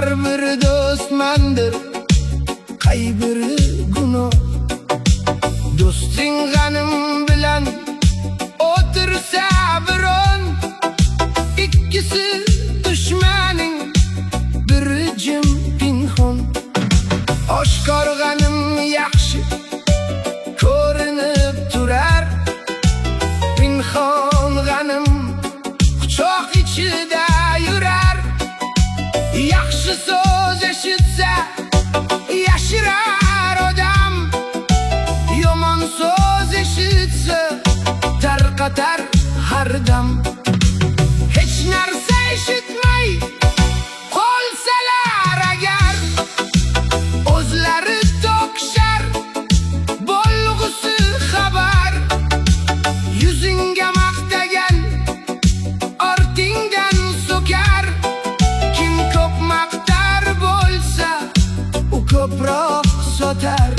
har biri do'stmandir, qay biri gunoh. Do'sting g'anim bilan o'tirsa biron, ikkisi dushmaning, biri jim pinhon. Oshkor g'anim yaxshi ko'rinib turar, pinhon g'anim quchoq ichida yurar. Yaxshi so'z eshitsa yashirar odam, yomon so'z eshitsa tarqatar har dam. Hech narsa eshitmay qolsalar agar, o'zlari to'kishar bo'lg'usi xabar. Yuzingga maqtagan ortingdan so'kar, kim ko'p maqtar bo'lsa u ko'proq sotar.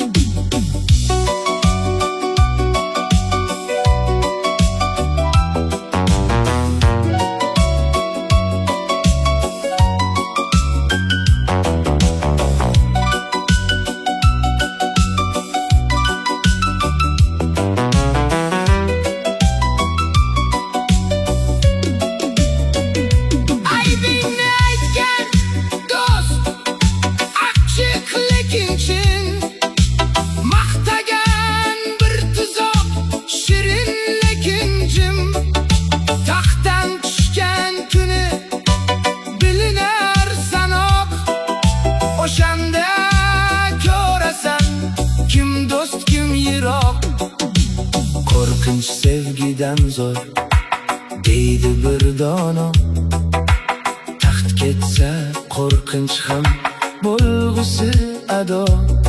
Maqtagan bir tuzoq, shirin lekin jim. Taxtdan tushgan kuni bilinar sanoq, o'shanda ko'rasan kim do'st kim yiroq. Qo'rqinch sevgidan zo'r deydi bir dono, taxt ketsa qo'rqinch ham bo'lg'usi ado.